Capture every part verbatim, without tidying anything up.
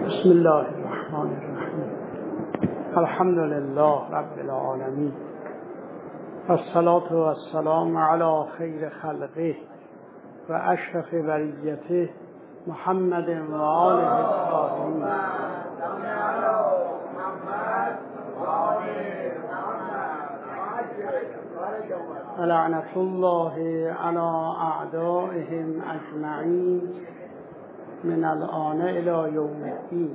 بسم الله الرحمن الرحیم. الحمد لله رب العالمین والصلاة والسلام علی خیر خلقه و اشرف بریته محمد و آله الطاهرین. لعنت الله علی اعدائهم اجمعین من الآن الی یوم الدین.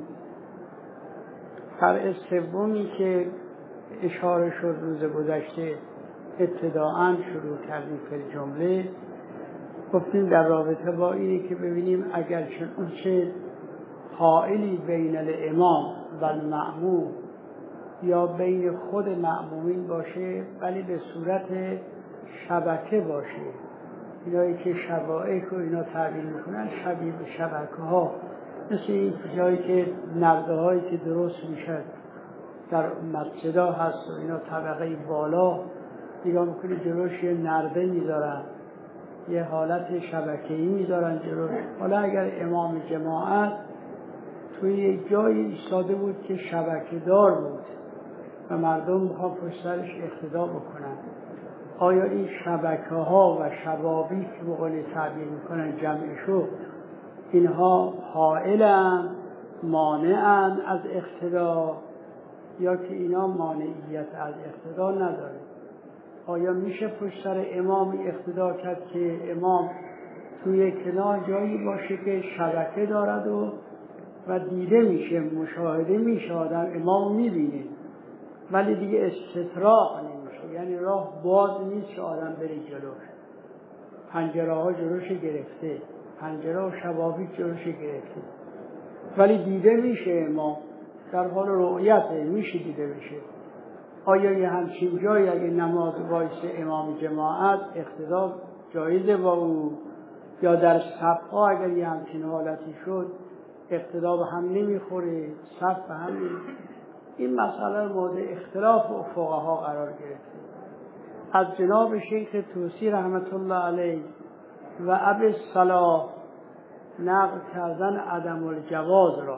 فرع سومی که اشاره شد روز گذشته ابتداءً شروع کردیم فی جمله، گفتیم در رابطه با اینی که ببینیم اگر چه حائلی بین الامام و المأموم یا بین خود مأمومین باشه ولی به صورت شبکه باشه، اینایی که شبائک و اینا تعبیر میکنن شبیه به شبکه ها، مثل این جایی که نرده هایی که درست میشد در مسجدها هست و اینا طبقه بالا نگاه میکنی جلوش یه نرده میذارن، یه حالت شبکه‌ای میذارن جلوش. حالا اگر امام جماعت توی یه جایی ایستاده بود که شبکه دار بود و مردم میخوان پشت سرش اقتدا بکنن، آیا این شبکه ها و شبابی که بقول تعبیر میکنن جمعشو، اینها حائلن مانعن از اقتدا یا که اینا مانعیت از اقتدا نداره؟ آیا میشه پشت سر امامی اقتدا کرد که امام توی کنار جایی باشه که شبکه دارد و و دیده میشه، مشاهده میشه، آدم امام میبینه ولی دیگه استطراق نمیشه، یعنی راه باز نیست که آدم بره جلوش، پنجره ها جلوش گرفته، پنجره و شبابیک جلوش گرفته ولی دیده میشه، امام در حال رؤیته میشه دیده میشه. آیا یه همچین جایی اگه نماز وایس امام جماعت اقتدا جایزه با او، یا در صفها اگر یه همچین حالتی شد اقتدا به هم نمیخوره، صف به هم نمیخوره؟ این مسئله مورد اختلاف و فقها قرار گرفته. از جناب شیخ طوسی رحمت الله علیه و ابی صلاح نقل کردن عدم الجواز را.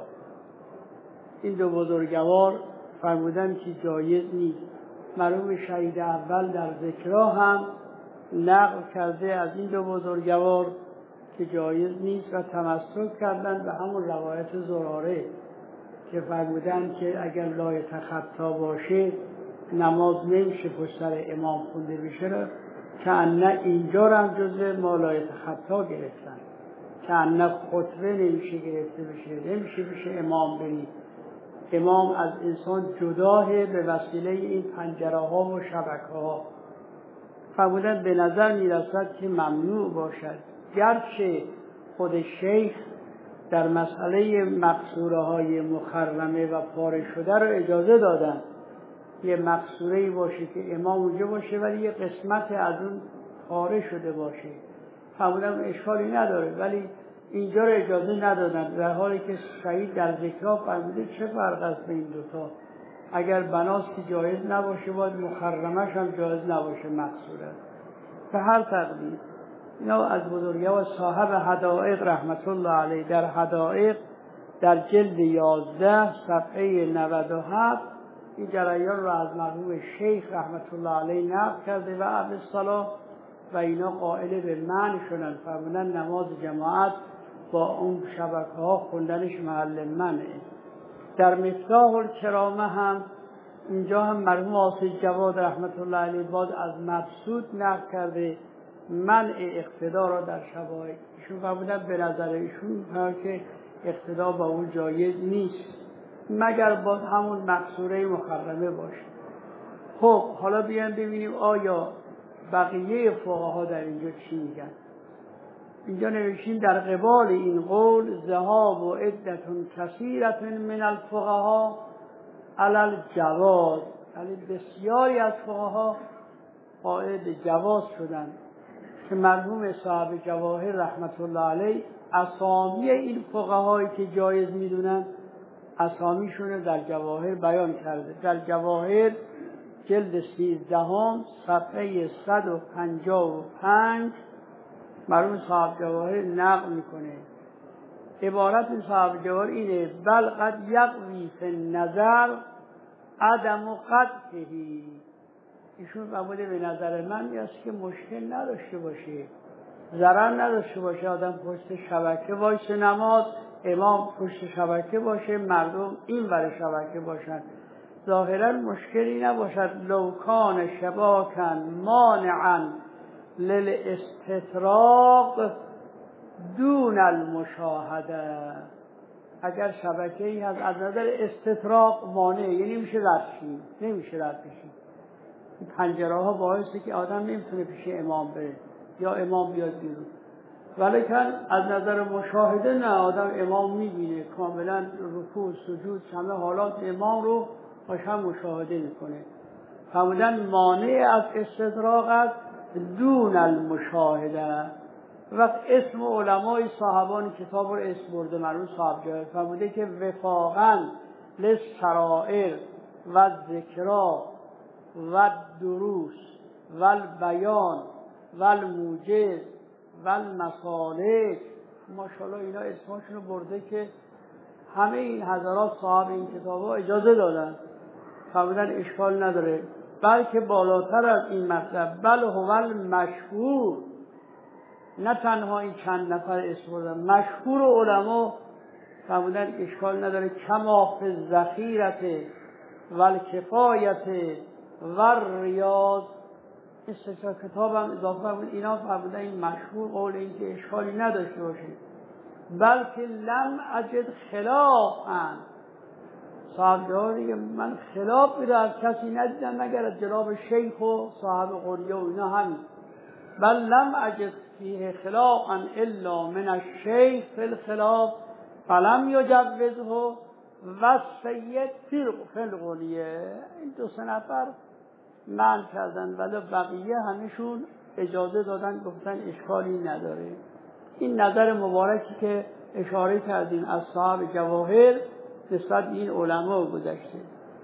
این دو بزرگوار فرمودن که جایز نیست. مرحوم شهید اول در ذکرها هم نقل کرده از این دو بزرگوار که جایز نیست و تمسک کردن به همون روایت زراره که فرمودن که اگر لا یتخطا باشه نماز نمیشه پشت سر امام خونده بشه، را که انه اینجا را هم جزء ما لا یتخطا گرفتن، که انه خطبه نمیشه گرفته بشه، نمیشه بشه امام بری. امام از انسان جداه به وسیله این پنجره ها و شبکه ها. فرمودن به نظر میرسد که ممنوع باشد، گرچه خود شیخ در مسئله مقصوره های مخرمه و پاره شده رو اجازه دادن، یه مقصوره‌ای باشه که امام اونجا باشه ولی یه قسمت از اون پاره شده باشه، فرمودن اشکالی نداره، ولی اینجا رو اجازه ندادن، در حالی که شهید در ذکرها فرموده چه فرق است بین دوتا؟ اگر بناست که جایز نباشه باید مخرمش هم جایز نباشه مقصوره. به هر تقدیر اینا از بزرگوار صاحب حدائق رحمت الله علیه در حدائق در جلد یازده صفحه نود و هفت این جریان را از مرحوم شیخ رحمت الله علیه نقل کرده و ابی صلاح و اینا قائل به منع شدن، فرمودن نماز جماعت با اون شبکه ها خوندنش محل منعه. در مفتاح الکرامه هم اینجا هم مرحوم آصف جواد رحمت الله علیه باز از مبسوط نقل کرده منع اقتدا را در شبائک. ایشون فرمودن به نظر ایشون که اقتدا با اون جایز نیست مگر باز همون مقصوره مخرمه باشه. خب حالا بیان ببینیم آیا بقیه فقها در اینجا چی میگن. اینجا نوشتیم در قبال این قول ذهاب و عدتون کثیرت من الفقها علی الجواز، یعنی بسیاری از فقها قائل به جواز شدن که مرحوم صاحب جواهر رحمت الله علیه اسامی این فقهایی که جایز میدونن اسامیشون در جواهر بیان کرده. در جواهر جلد سیزدهم صفحه صد و پنجاه و پنج مرحوم صاحب جواهر نقل میکنه عبارت صاحب جوهر اینه بل قد یقوی فی النظر عدم و قطعی. ایشون فرموده به نظر من میاد که مشکل نداشته باشه، ضرر نداشته باشه، آدم پشت شبکه باشه نماز، امام پشت شبکه باشه، مردم این ور شبکه باشن، ظاهرا مشکلی نباشد. لو کان شباکا مانعا للاستطراق دون المشاهده. اگر شبکه ای هست از نظر استطراق مانع، یعنی نمیشه رد شید، نمیشه رد بشید، پنجره ها باعثه که آدم نمیتونه پیش امام بره یا امام بیاد بیرون، ولیکن از نظر مشاهده نه، آدم امام میبینه کاملا رکوع سجود همه حالات امام رو باشم مشاهده میکنه. فرمودن مانع از استدراق است دون المشاهده. وقت اسم علمای صاحبان کتاب رو اسم برده مرحوم صاحب جوهر فرموده که وفاقا للشرائع و ذکرا و دروس و البیان و الموجز و المسالک، ماشاءالله اینا اسمشون رو برده که همه این حضرات صاحب این کتاب ها اجازه دادن، فرمودن اشکال نداره، بلکه بالاتر از این مطلب بل هو المشهور، نه تنها این چند نفر اسم بردن، مشهور علما فرمودن اشکال نداره، کما فی الذخیرة و الکفایة و ریاض. این سه تا کتاب هم اضافه فرمود، اینا فرمودن این مشهور قول این که اشکالی نداشته باشه، بلکه لم اجد خلافا. صاحب جوهر دیگه من خلاف رو از کسی ندیدم مگر از جناب شیخ و صاحب قریه و اینا همین، بل لم اجد فیه خلافا الا من الشیخ فی الخلاف فلم یجوزه و سید فی القریه. این دو سه نفر منع کردن ولی بقیه همشون اجازه دادن، گفتن اشکالی نداره. این نظر مبارکی که اشاره کردیم از صاحب جواهر نسبت این علما گذشته،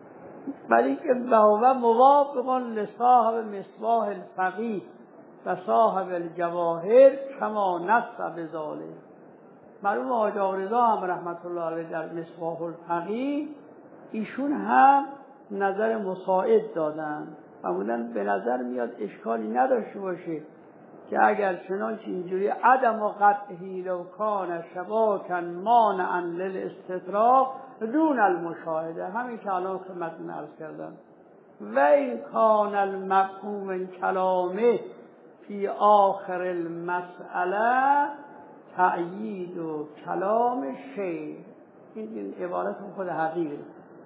ولی که بهوه موافقان لصاحب مصباح الفقیه و صاحب الجواهر کما نص بذاله. مرحوم حاجی آقارضا هم رحمت الله علیه در مصباح الفقیه ایشون هم نظر مساعد دادن، فرمودن به نظر میاد اشکالی نداشته باشه که اگر چنانچه اینجوری عدم و قطعی لو کان شباکا مانعا للاستطراق دون المشاهده، همین که الان خدمتتون عرض کردم. و این کان المفهوم من کلامه فی آخر المسئله تأیید و کلام شیخ. این عبارت خود حقیقه.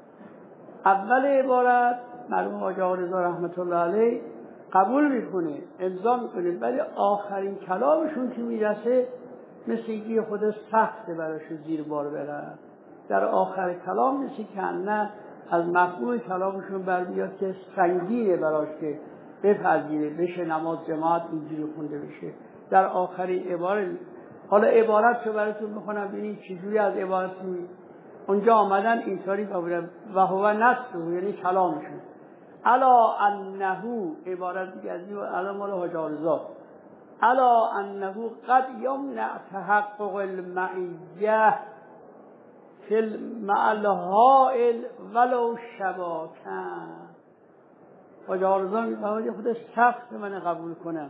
اول عبارت مرحوم حاجی آقارضا رحمت الله علیه قبول میکنه، امضا میکنه، ولی آخرین کلامشون که میرسه مثل اینکه خود سخته براش زیر بار بره. در آخر کلام مثل که نه از مفهوم کلامشون برمیاد که سنگینه براش که بپذیره بشه نماز جماعت اینجوری خونده بشه. در آخرین عبارت، حالا عبارت رو براتون میخونم ببینید چجوری از عبارت می اونجا آمدن اینطوری بودن و هو نفسه، یعنی کلامشون الا انه، عبارت دیگه از این الا مال حاجی آقارضا، الا انه قد یمنع تحقق المعیه فی المعلهائل ولو شباکن. حاجی آقارضا میفهمد خودش سخت من قبول کنم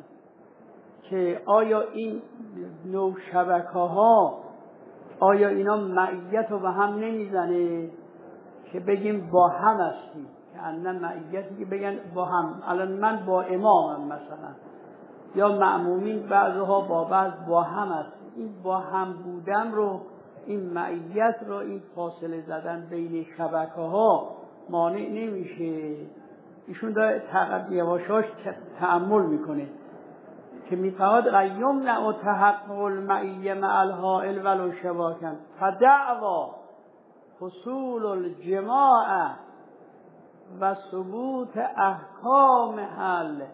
که آیا این نوع شبکه ها آیا اینا معیت رو به هم نمیزنه که بگیم با هم هستیم، که انا معیتی که بگن با هم، الان من با امامم مثلا یا مأمومین بعضها با بعض با هم هست، این با هم بودن رو، این معیت رو، این فاصله زدن بین شبکه ها مانع نمیشه. ایشون داره تقدیم یواشاش تأمل میکنه که میفهمد قیم نه تحقق المعیه مع الحائل ولو شباکن فدعوا حصول الجماعه و ثبوت احکام حل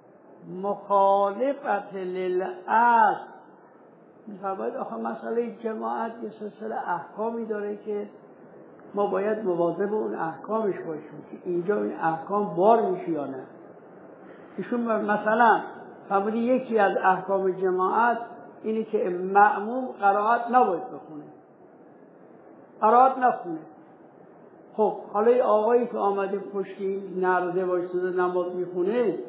مخالفت للأصل. میفرماید آخه مسئله جماعت یه سلسله احکامی داره که ما باید مواظب اون احکامش باشیم که اینجا این احکام بار میشه یا نه. ایشون مثلا فرمودی یکی از احکام جماعت اینی که مأموم قرائت نباید بخونه، قرائت نخونه. خب حالا این آقایی که آمده پشتی نرده وایساده نماز میخونه،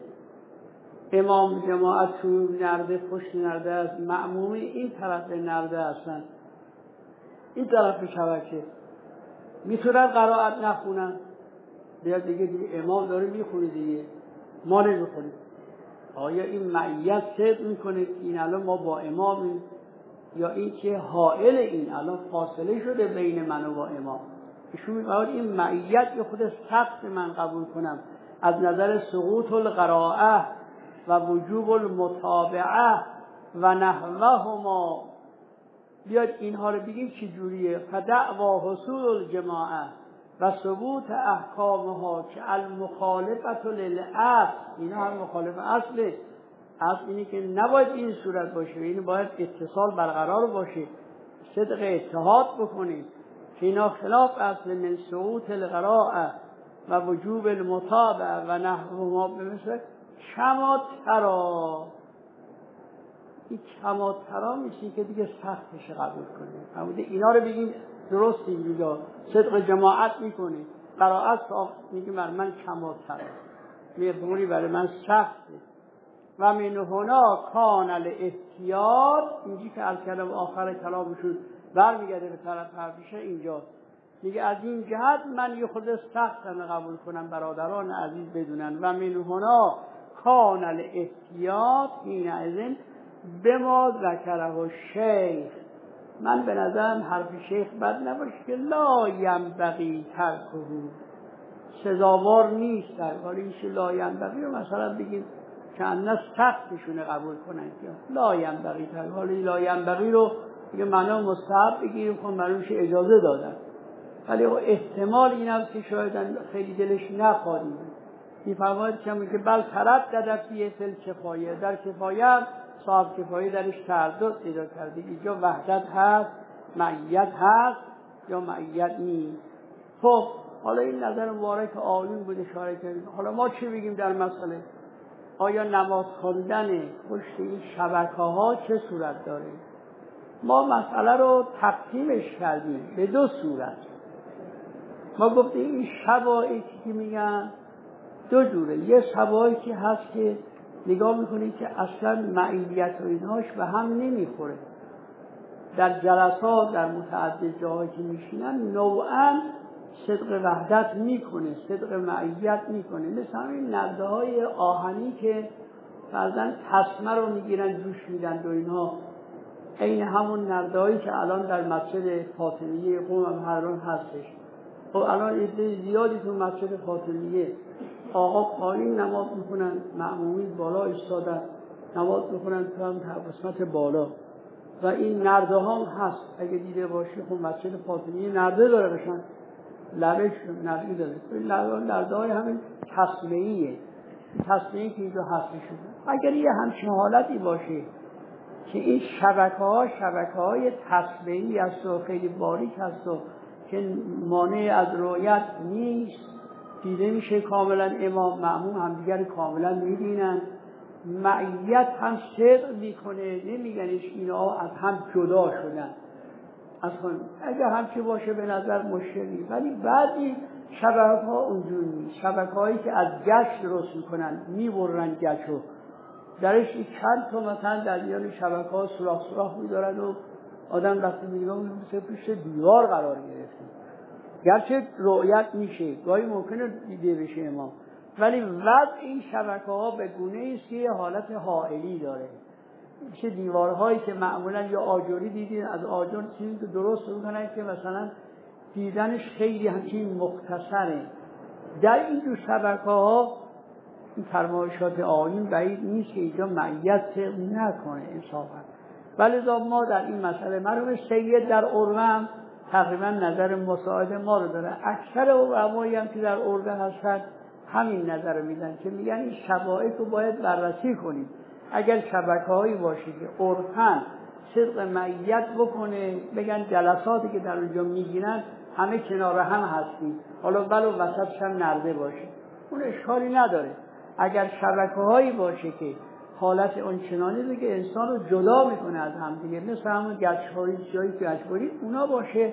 امام جماعت تو نرده پشت نرده است، مأموم این طرف نرده هستن، این طرف شبکه، میتونن قرائت نخونن؟ بیاد دیگه, دیگه امام داره میخونه دیگه، ما نمیخونیم. آیا این معیت صدق میکنه که این الان ما با امامیم، یا این که حائل این الان فاصله شده بین من و با امام؟ ایشون میگه این معیت یا خود سخت من قبول کنم از نظر سقوط القراءه و وجوب المتابعه و نحوهما. بیاد اینها رو بگیم چی جوریه. فدعوا حصول الجماعه و ثبوت احکامها که المخالفت للاصل، اینا هم مخالف اصله. اصل اینه که نباید این صورت باشه، این باید اتصال برقرار باشه، صدق اتحاد بکنیم که اینا خلاف اصل. من سقوط القراءه و وجوب المتابعه و نحوهما بمثل کما ترا. این کما ترا میشه که دیگه سختش قبول کنیم. همونده اینا رو بگیم درست اینجا صدق جماعت میکنه، قرائت میگه من من کما ترا مقدوری برای من سخته. و من هنا کان الاحتیاط، اینجی که الکلام آخر کلامشون برمیگرده به طرف حرفشه اینجا میگه از این جهت من یه خود سختم قبول کنم برادران عزیز بدونن. و من هنا کان الاحتیاط این ازن به ما ذکره شیخ. من به نظرم حرف شیخ بد نباشه که لا ینبغی ترکه، سزاوار نیست در حال اینشه لا ینبغی رو مثلا بگیم که انا سختشونه قبول کنن که لا ینبغی ترکه. حالا لا ینبغی رو دیگه معنا مستحب بگیریم، خب معلومش اجازه دادن، ولی احتمال این هم که شاید خیلی دلش نخواد. میفرماید که بل تردد فی فی الکفایه، در کفایه صاحب کفایه درش تردد پیدا کرده، اینجا وحدت هست، معیت هست یا معیت نیست. خب حالا این نظر مبارک آیون بود اشاره کردیم. حالا ما چی بگیم در مسئله؟ آیا نماز خواندن پشت این شبکه ها چه صورت داره؟ ما مسئله رو تقسیمش کردیم به دو صورت. ما گفتیم این شبایکی که میگن دو جوره. یه شبایکی هست که نگاه میکنید که اصلا معیت و اینهاش به هم نمیخوره. در جلسات در متعدد جاهایی که میشینن نوعا صدق وحدت میکنه، صدق معیت میکنه. مثل همین نرده های آهنی که فرضاً تسمه رو میگیرن جوش میدن و اینها، این همون نرده هایی که الان در مسجد فاطمیه قم هم هرون هستش. خب الان عده زیادی تو مسجد فاطمیه آقا قالین نماز میکنن، مأمومین بالا ایستادن نماز میکنن تو هم قسمت بالا و این نرده ها هم هست. اگه دیده باشی خب مسجد فاطمیه نرده داره، بشن لبش نرده داره. این نرده های همین تسمیهیه، تسمیهی که اینجا هستشون. اگر یه همچین حالتی باشه که این شبکه ها شبکه های تسمیهی هست و خیلی باریک هست و که مانع از رؤیت نیست، دیده میشه کاملا، امام مأموم هم دیگر کاملا میبینن، معیت هم صدق میکنه، نمیگنش اینا از هم جدا شدن اصلا. اگر همچه باشه به نظر مشکلی، ولی بعضی شبکه ها اونجور نیست. شبکه هایی که از گچ درست میکنن، میبرن گچو درش چند تا مثلا در میان شبکه ها سوراخ سوراخ میدارن و آدم وقتی میگه مثل پشت دیوار قرار گرفته. گرچه رؤیت میشه، گاهی ممکنه دیده بشه امام، ولی وضع این شبکه ها به گونه است که یه حالت حائلی داره. میشه دیوارهایی که معمولا یا آجوری دیدین، از آجر چیزی که درست میکنن که مثلا دیدنش خیلی همچین مختصره. در این دو شبکه ها این فرمایشات آیین بعید نیست که اینجا معیت نکنه انصافا. ولی ما در این مسئله مرحوم سید در اروم تقریبا نظر مساعد ما رو داره. اکثر علمایی هم که در اروم هستن همین نظر رو میدن که میگن این شبایک رو باید بررسی کنیم. اگر شبکه هایی باشه که عرفاً صدق معیت بکنه، بگن جلساتی که در اونجا میگیرن همه کنار هم هستیم، حالا ولو وسطش هم نرده باشه، اون اشکالی نداره. اگر شبکه هایی باشه که حالت اون چنانی رو که انسان رو جدا میکنه از هم دیگه، مثل همون گچه‌های جایی که گچه‌ای اونا باشه،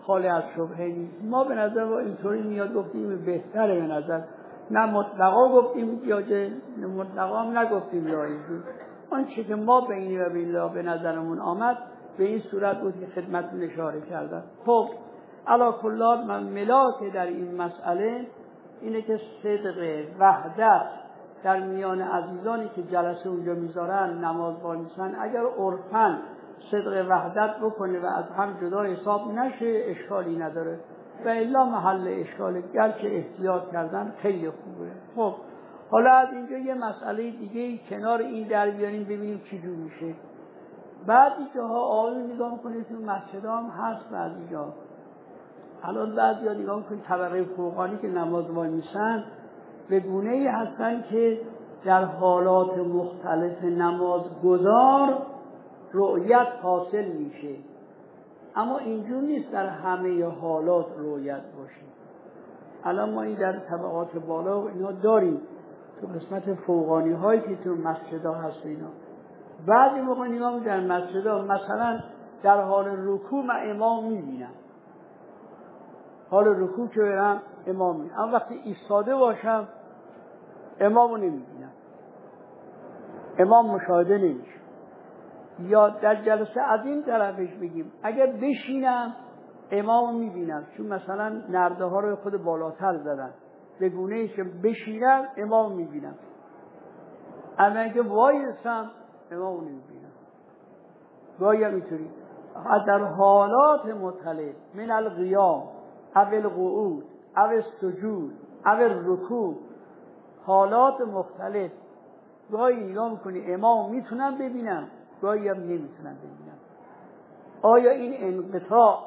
خالی از شبهه نیست. ما به نظر ما اینطوری میاد گفتیم بهتره، به نظر نه مطلقا گفتیم یا مطلقا هم نگفتیم لایزی. آنچه که ما بینی و بین الله به نظرمون آمد به این صورت بود که خدمتتون اشاره کردم. خب علی کل حال من ملاک در این مسئله اینه که صدق وحدت در میان عزیزانی که جلسه اونجا میذارن نماز وای میسن، اگر عرفاً صدق وحدت بکنه و از هم جدا حساب نشه اشکالی نداره و الا محل اشکاله، گرچه احتیاط کردن خیلی خوبه. خب حالا از اینجا یه مسئله دیگه کنار این در بیاریم ببینیم چی جور میشه. بعضی جاها آقایون نگاه میکنید تو مسجدها هم هست، بعضی جا الان بعضی ها نگاه میکنید طبقه فوقانی که نماز وای میسن به گونه ای هستن که در حالات مختلف نماز گذار رؤیت حاصل میشه، اما اینجور نیست در همه حالات رؤیت باشه. الان ما این در طبقات بالا و اینا داریم تو قسمت فوقانی هایی که تو مسجدها هست اینا. بعضی موقع نگاه در مسجدها مثلا در حال رکوع من امام میبینم، حال رکوع که برم امام میبینم، اما وقتی ایستاده باشم امامو نمیبینم، امام مشاهده نمیشه. یا در جلسه از این طرفش بگیم اگر بشینم امامو میبینم، چون مثلا نرده ها رو خود بالاتر زدن به گونه ای که بشینم امامو میبینم، اما اگه وایسم امامو نمیبینم. گاهی هم اینطوری در حالات مختلف من القیام او القعود او السجود او الرکوع، حالات مختلف گاهی نگاه میکنی امام میتونم ببینم، گاهی هم نمیتونم ببینم. آیا این انقطاع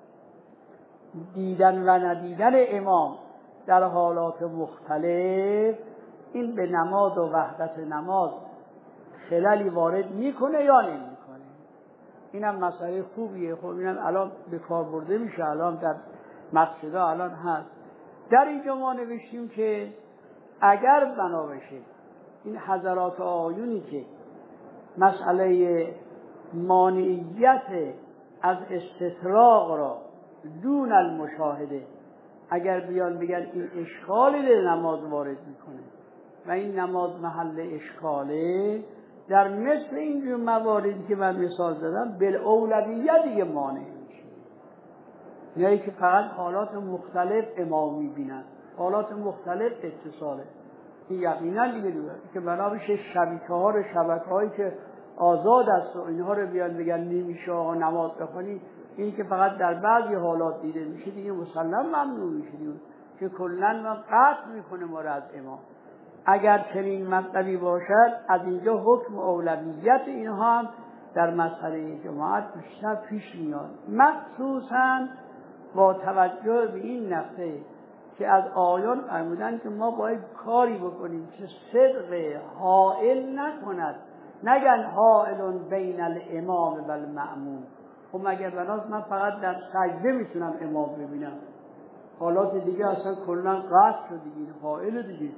دیدن و ندیدن امام در حالات مختلف این به نماز و وحدت نماز خللی وارد میکنه یا نمیکنه؟ اینم مسئله خوبیه. خب اینم الان به کار برده میشه، الان در مسجدها الان هست. در اینجا ما نوشتیم که اگر بنا بشه این حضرات آیونی که مسئله مانعیت از استطراق را دون المشاهده اگر بیان بگن این اشکالی در نماز وارد میکنه و این نماز محل اشکاله، در مثل اینجور مواردی که من مثال زدم بالاولویت دیگه مانع میشه. یعنی که فقط حالات مختلف امام میبینن، حالات مختلف اتصاله، این یقینا دیگه دیگه که بنا بشه شبکه ها رو شبکه هایی که آزاد است و اینها رو بیان بگن نمیشه آقا نماز بخونی، این که فقط در بعضی حالات دیده میشه دیگه مسلم ممنوع میشه دیگه، که کلا ما قطع میکنه ما رو از امام. اگر چنین مطلبی باشد از اینجا حکم اولویت اینها هم در مسئله جماعت بیشتر پیش میاد، مخصوصا با توجه به این نقطه که از آیان فرمودن که ما باید کاری بکنیم که صدق حائل نکند، نگن حائل بین الامام و المأموم. خب مگر بناست من فقط در سجده میتونم امام ببینم، حالات دیگه اصلا کلا قطع شد دیگه، حائل دیگه.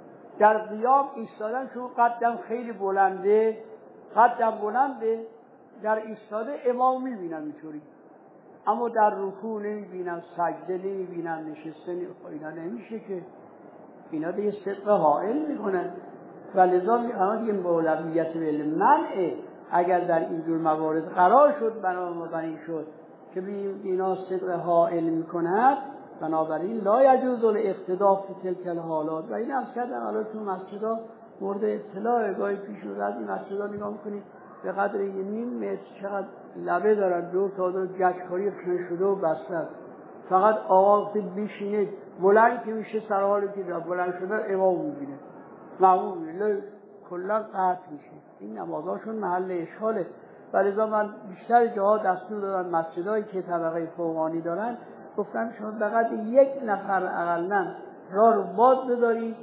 در قیام ایستادن چون قدم خیلی بلنده، قدم بلنده در ایستاده امام میبینم اینطوری، اما در رکوع نمیبینم، سجده نمیبینم، نشسته نمیبینم. اینا نمیشه که، اینا دیگه صدق حائل میکنن و لذا میخواهد که اولویت به منع اگر در اینجور موارد قرار شد بنابراین شد که اینا صدق حائل میکند، بنابراین لا یجوز الاقتداء فی تلک الحالات. و این از کردن حالا تو مسجدها مورد اطلاع گاهی پیش رو از این مسجدها نگاه میکنید به قدر یه نیم متر چقدر لبه دارن، دور تا دور گچکاری خشن شده و بسته، فقط آقا که بشینه بلند که میشه سر حالی که بلند شده امام میبینه معمول میبینه کلا قطع میشه. این نمازاشون محل اشکاله و لذا من بیشتر جاها دستور دادن مسجدهایی که طبقه فوقانی دارن گفتم شما فقط یک نفر اقلا راه رو باز بدارید،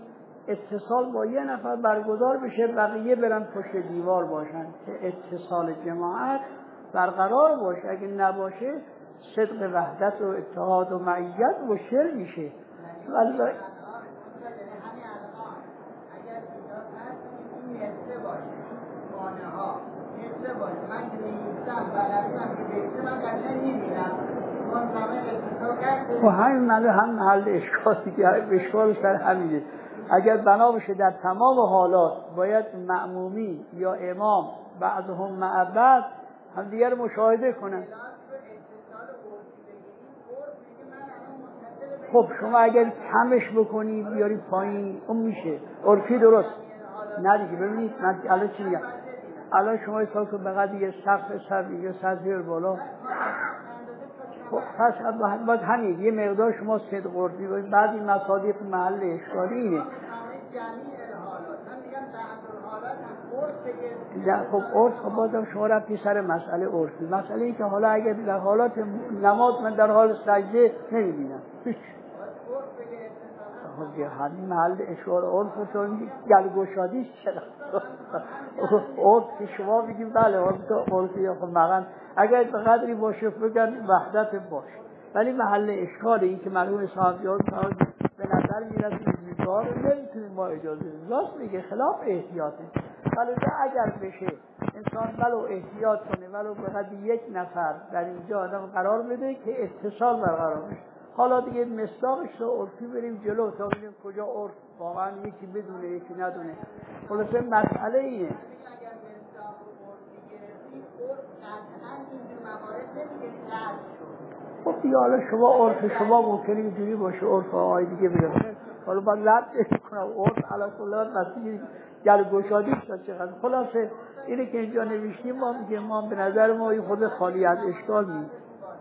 اتصال با یه نفر برگزار بشه، بقیه برن پشت دیوار باشن که اتصال جماعت برقرار باشه. اگه نباشه صدق وحدت و اتحاد و معیت مشکل میشه. ولی من که نیستم بلدم که بیشتر من قشنگ نمیبینم، من همه و همین منو هم محل اشکال دیگه، اشکال سر همینه. اگر بنا بشه در تمام حالات باید مأمومی یا امام بعضهم مع بعض هم دیگر مشاهده کنن. خب شما اگر کمش بکنی بیاری پایین اون میشه عرفی درست. نه دیگه ببینید من الان چی میگم، الان شما حساب کن بقدر یه سقف سر یا سطح بالا، خب پس باید همین یه مقدار شما صدق عرفی باید. بعد این مصادیق محل اشکالی اینه. خب عرف خب بازم شما رفتی سر مسئله عرفی. مسئله این که حالا اگر در حالات نماز من در حال سجده نمیبینم هیچ، خب همین محل اشوار عرف تو گلگشادیش چرا عرف که شما بگیم بله عرف تو عرفی. خب مقام اگر به قدری باشه بگن وحدت باشه، ولی محل اشکال این که مرحوم صاحب جان به نظر میرسه این کار نمیتونیم ما اجازه بدیم. راست میگه، خلاف احتیاطه. ولی اگر بشه انسان ولو احتیاط کنه، ولو به قدر یک نفر در اینجا آدم قرار بده که اتصال برقرار بشه. حالا دیگه مصداقش رو عرفی بریم جلو تا ببینیم کجا عرف واقعا یکی بدونه یکی ندونه. خلاصه مسئله اینه. خب دیگه حالا شما عرف شما ممکنه اینجوری باشه، عرف آقای دیگه بگم حالا من لب کنم عرف علا کلات مسیح گلگشادی شد چقدر. خلاصه اینه که اینجا نوشتیم ما میگه ما به نظر ما این خود خالی از اشکال نیست.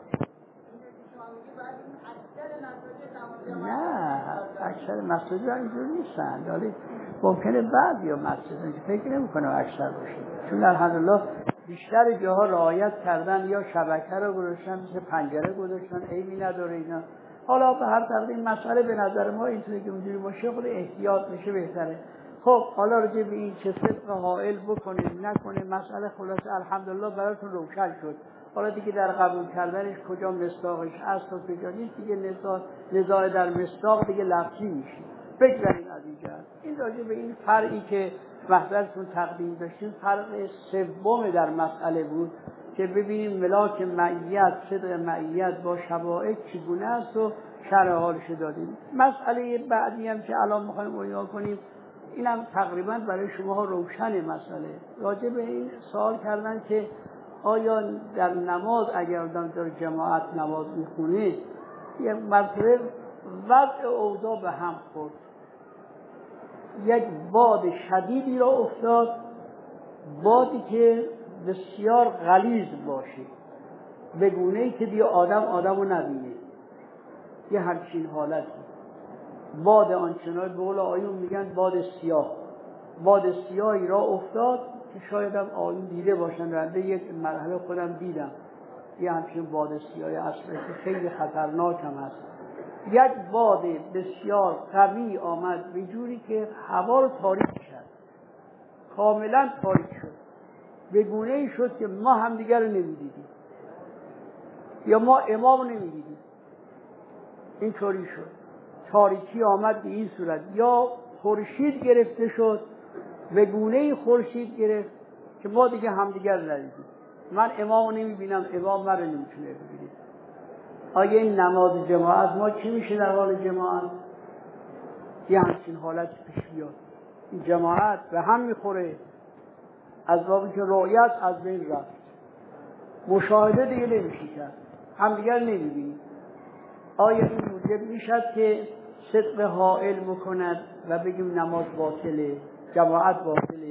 نه اکثر مسجد ها اینجور نیستن، ولی ممکنه بعد یا مسجد فکر نمی کنم اکثر باشه، چون الحمدلله بیشتر جاها رعایت کردن یا شبکه رو گذاشتن، مثل پنجره گذاشتن، عیبی نداره اینا. حالا به هر طریق این مسئله به نظر ما اینطوری که اونجوری باشه خود احتیاط میشه بهتره. خب حالا راجع به این چه صدق حائل بکنه نکنه مسئله خلاصه الحمدلله براتون روشن شد. حالا دیگه در قبول کردنش کجا مصداقش هست و کجا نیست دیگه نزاع نزاع در مصداق دیگه لفظی میشه. بگذاریم از اینجا. این راجع به این فرعی که محضرتون تقدیم داشتیم فرق سوم در مسئله بود که ببینیم ملاک معیت صدق معیت با شواهد چگونه است و شرح حالش دادیم. مسئله بعدی هم که الان میخوایم بیان کنیم اینم تقریبا برای شما روشن مسئله. راجع به این سوال کردن که آیا در نماز اگر آدم در جماعت نماز میخونه یک مرتبه وضع اوضاع به هم خورد، یک باد شدیدی را افتاد، بادی که بسیار غلیظ باشه به گونه‌ای که دیگه آدم آدمو نبینه، یه همچین حالتی. باد آنچنان به قول آیون میگن باد سیاه، باد سیاهی را افتاد که شاید هم آیون دیده باشن، رنده یک مرحله خودم دیدم یه همچین باد سیاه اصلا که خیلی خطرناک هم هست. یک باد بسیار قوی آمد به جوری که هوا رو تاریک کرد، کاملا تاریک شد، به گونه‌ای شد که ما هم دیگر رو نمیدیدیم یا ما امام رو نمیدیدیم. این طوری شد، تاریکی آمد به این صورت، یا خورشید گرفته شد، به گونه‌ای خورشید گرفت که ما دیگه هم دیگر ندیدیم. من امام رو نمیبینم، امام من رو نمیتونه ببینید. آیا این نماز جماعت ما چی میشه در حال جماعت؟ یه همچین حالت پیش بیاد، این جماعت به هم میخوره، از بابی که رؤیت از بین رفت، مشاهده دیگه نمیشه کرد، هم دیگر نمیبینید. آیا این موجب میشد که صدق حائل بکند و بگیم نماز باطله، جماعت باطله؟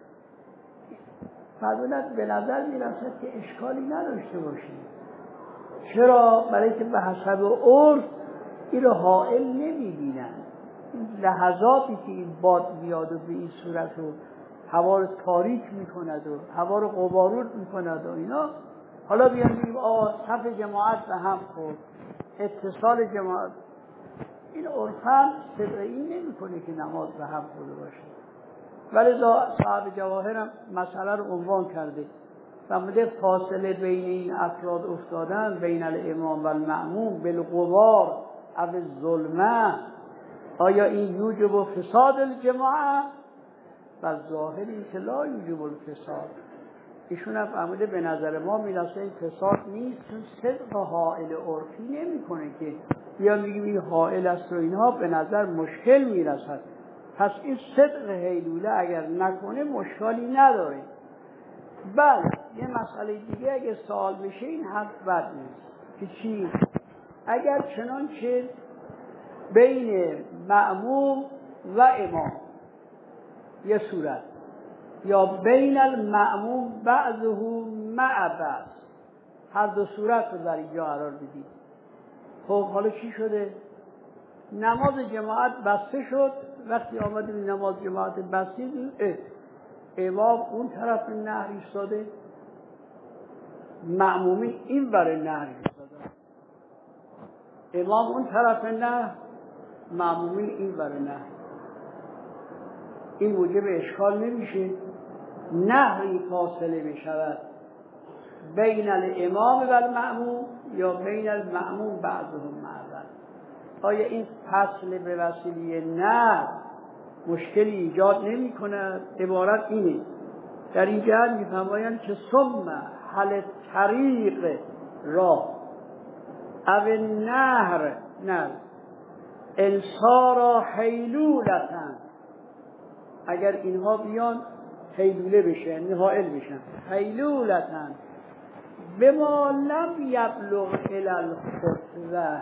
فرمودند به نظر میرسد که اشکالی نداشته باشید. چرا؟ برای که به حسب عرف این رو حائل نمیبینن. لحظاتی که این باد میاد و به این صورت رو هوا رو تاریک میکند و هوا رو غبارود میکند و اینا، حالا بیان بگیم آه صف جماعت به هم خورد، اتصال جماعت، این عرفاً صدق این نمیکنه که نماز به هم خورده باشه. ولی صاحب جواهر هم مسئله رو عنوان کرده، فرموده فاصله بین این افراد افتادن بین الامام و المأموم بالغبار او الظلمه، آیا این یوجب فساد الجماعه؟ و ظاهر این که لا یوجب الفساد. ایشون هم فهمیده به نظر ما میراث این فساد نیست، چون صدق حائل عرفی نمیکنه که یا میگیم این حائل است و اینها به نظر مشکل میرسد. پس این صدق هیلوله اگر نکنه مشکلی نداره. بله یه مسئله دیگه اگه سوال بشه این حرف بد نیست که چی؟ اگر چنانچه بین مأموم و امام یه صورت یا بین المأموم بعضه مع بعض، هر دو صورت رو در اینجا قرار بدید. خب حالا چی شده؟ نماز جماعت بسته شد. وقتی آمدیم نماز جماعت بستید، امام اون طرف نهر ایستاده، مأمومی این برای نهر ایستاده. امام اون طرف نهر، مأمومی این برای نهر. این موجب اشکال نمیشه نهری فاصله بشود بین الامام و المأموم یا بین المأموم بعضهم معذر. آیا این فصل به وسیله نه مشکلی ایجاد نمی کند؟ عبارت اینه. در این جهت می فرمایند که ثم حل طریق راه او نهر نه انصارا حیلولتن، اگر اینها بیان حیلوله بشن، یعنی حائل بشن، حیلولتن بما لم یبلغ الی الخطوه،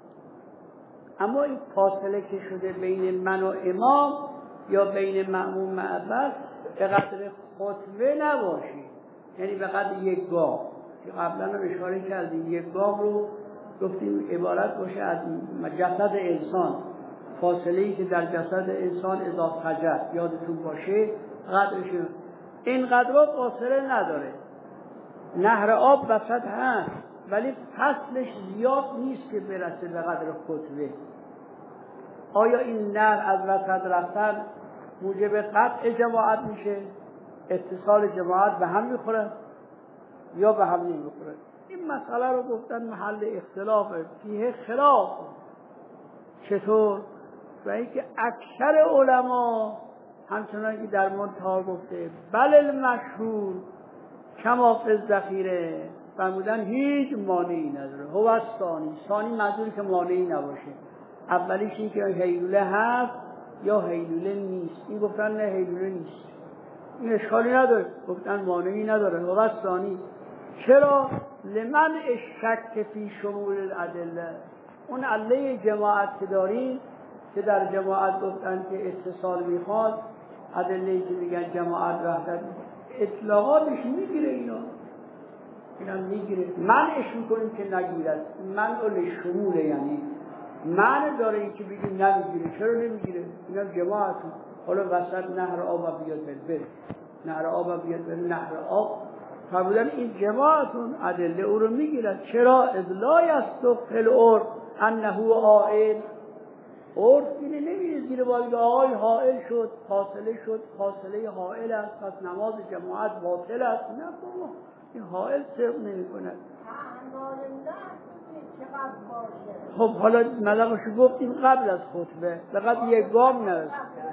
اما این فاصله که شده بین من و امام یا بین مأموم معبد به قدر خطوه نباشه، یعنی به قدر یک گام که قبلا هم اشاره کردیم. یک گام رو گفتیم عبارت باشه از جسد انسان، فاصله‌ای که در جسد انسان اضافه حجر یادتون باشه قدرش اینقدر فاصله نداره. نهر آب وسط هست ولی فصلش زیاد نیست که برسه به قدر خطوه. آیا این نهر از وسط رفتن موجب قطع جماعت میشه؟ اتصال جماعت به هم میخوره یا به هم نمیخوره؟ این مسئله رو گفتن محل اختلافه، فیه خلاف. چطور؟ و اینکه اکثر علما همچنان که در منتها گفته بل المشهور کما فی الذخیره فرمودن هیچ مانعی نداره. هو ثانی، ثانی منظوری که مانعی نباشه. اولیش این که هیلوله هست یا هیلوله نیست. این گفتن نه هیلوله نیست، این اشکالی نداره. گفتن مانعی نداره. هو ثانی. چرا؟ لمن شک فی شمول الادله. اون عله جماعت که داریم که در جماعت گفتن که اتصال میخواد، ادله‌ای که میگن جماعت وحدت، اطلاقاتش میگیره اینا، اینا میگیره. منعش میکنیم که نگیرد. منع لشموله، یعنی معنی داره این که بگیم نمیگیره. چرا نمیگیره؟ اینا جماعت. حالا وسط نهر آب بیاد بره، نهر آب بیاد بره، نهر آب فرمودن این جماعتون ادله او رو میگیرد. چرا؟ اذ لا یصدق فی العرف انه عائل. عرف اینه نمیره زیر بار آقای حائل شد، فاصله شد، فاصله حائل است، پس نماز جماعت باطل است. نه بابا، این حائل صرف نمی کند. خب حالا ملقشو گفتیم قبل از خطبه، لقد یک گام نرسید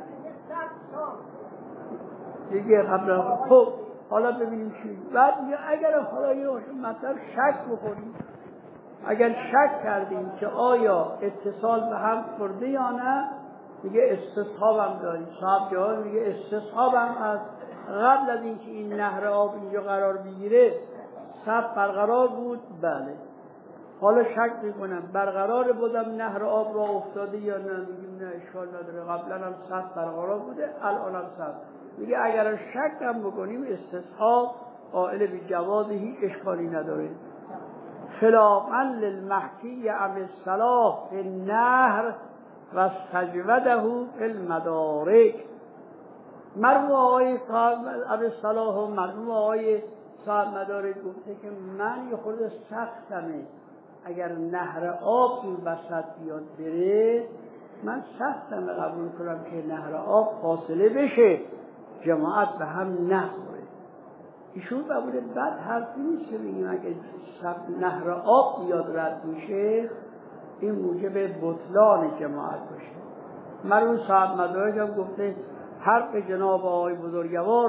دیگه قبل از خطبه. خب حالا ببینیم چی. بعد اگر حالا یه مطلب شک بکنیم، اگر شک کردیم که آیا اتصال به هم خورده یا نه، میگه استصحاب هم داریم. صاحب جواب میگه استصحاب هم از قبل از اینکه این نهر آب اینجا قرار بگیره صف برقرار بود. بله حالا شک میکنم برقرار بودم نهر آب را افتاده یا نه، میگیم نه اشکال نداره، قبلا هم صف برقرار بوده، الان هم صف. میگه اگر شک هم بکنیم استصحاب قائل به جواز، هیچ اشکالی نداره. خلافاً للمحکی ام الصلاح فی النهر و سجوده فی المدارک. مرحوم آقای صاحب ام الصلاح و مرحوم آقای صاحب مدارک گفته که من یه خورده سختمه اگر نهر آب این وسط بیاد بره، من سختمه قبول کنم که نهر آب فاصله بشه، جماعت به هم نخوره. ایشون بوده بعد حرفی نیست که بگیم اگه نهر آب بیاد رد میشه این موجب بطلان جماعت باشه. مرحوم صاحب مدارک هم گفته حرف جناب آقای بزرگوار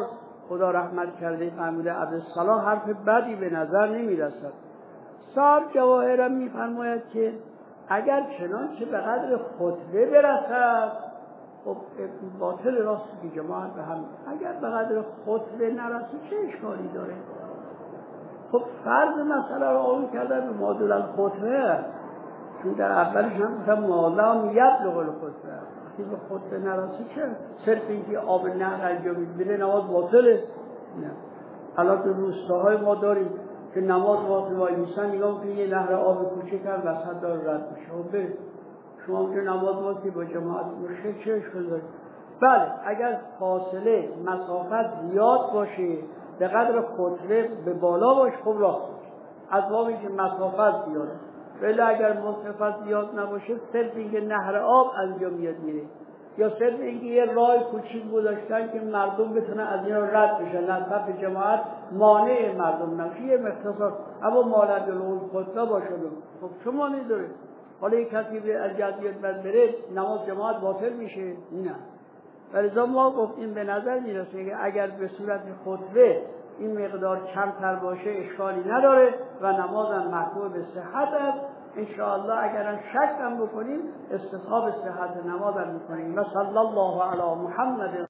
خدا رحمت کرده محمود عبدالصلاح حرف بدی به نظر نمی رسد. صاحب جواهرم می فرماید که اگر چنانچه به قدر خطبه برسد، خب باطل راستی که جماعت به هم، اگر به قدر خطبه نرسه چه اشکالی داره؟ خب فرض مسئله رو آن کرده به مادول الخطبه، چون در اولش هم مثلا مالام یبلغ الخطبه، وقتی به خطبه نرسه چه؟ صرف اینکه آب نهر انجامید بره نماز باطله؟ نه. الان تو روستاهای ما داریم که نماز باطل وای میسن، نگاه که یه نهر آب کوچک هم وسط داره رد میشه و بره شما که نماز باطل با جماعت مشکل چه اشکال داره؟ بله اگر فاصله مسافت زیاد باشه به قدر خطبه به بالا باشه خب راست باشه، از بابی که مسافت زیاده، ولی اگر مسافت زیاد نباشه صرف اینکه نهر آب انجام میاد میره، یا صرف اینکه یه راه کوچیک گذاشتن که مردم بتونن از این رد بشن، نه صف جماعت مانع مردم نمیشه، یه مختصر اما مانند اون خطبه باشه خب چه مانعی داره؟ حالا یک کسی به الجزیت بد بره نماز جماعت باطل میشه؟ نه. ولذا ما گفتیم به نظر میرسه که اگر به صورت خطبه این مقدار کمتر باشه اشکالی نداره و نمازم محکوم به صحت است. انشاءالله اگر شک هم بکنیم استصحاب صحت نمازم میکنیم. و صلی الله علی محمد